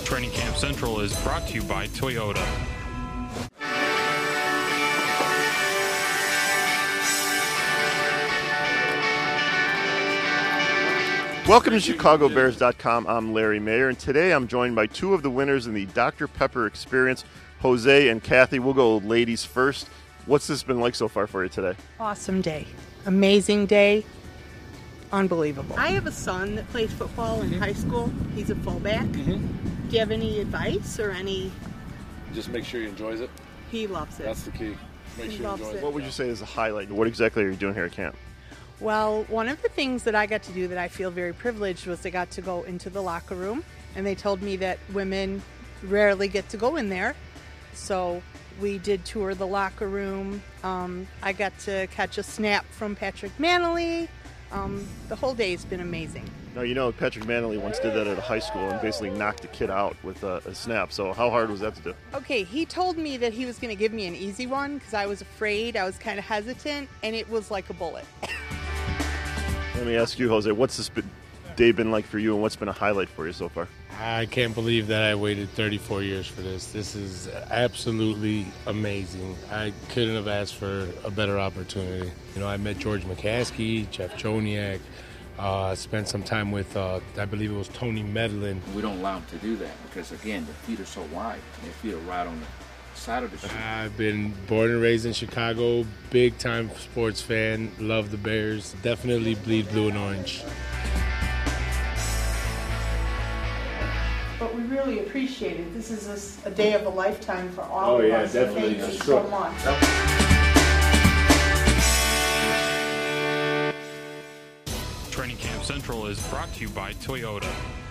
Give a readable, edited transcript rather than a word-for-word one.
Training Camp Central is brought to you by Toyota. Welcome to ChicagoBears.com. I'm Larry Mayer, and today I'm joined by two of the winners in the Dr. Pepper Experience, Jose and Kathy. We'll go ladies first. What's this been like so far for you today? Awesome day. Amazing day. Unbelievable. I have a son that plays football in high school. He's a fullback. Do you have any advice or any? Just make sure he enjoys it. He loves it. That's the key. Make He sure he loves enjoys it. it. What would you say is the highlight? What exactly are you doing here at camp? Well, one of the things that I got to do that I feel very privileged was I got to go into the locker room, and they told me that women rarely get to go in there. So we did tour the locker room. I got to catch a snap from Patrick Manley. The whole day has been amazing. Now, you know, Patrick Manley once did that at a high school and basically knocked a kid out with a snap. So how hard was that to do? Okay, he told me that he was going to give me an easy one because I was afraid. I was kind of hesitant, and it was like a bullet. Let me ask you, Jose, what's this day been like for you, and what's been a highlight for you so far? I can't believe that I waited 34 years for this. This is absolutely amazing. I couldn't have asked for a better opportunity. You know, I met George McCaskey, Jeff Joniak, spent some time with, I believe it was Tony Medlin. We don't allow them to do that because, again, the feet are so wide. Their feet are right on the side of the shoe. I've been born and raised in Chicago, big-time sports fan, love the Bears, definitely bleed blue and orange. But we really appreciate it. This is a day of a lifetime for all of us. definitely. Thank you so much. Training Camp Central is brought to you by Toyota.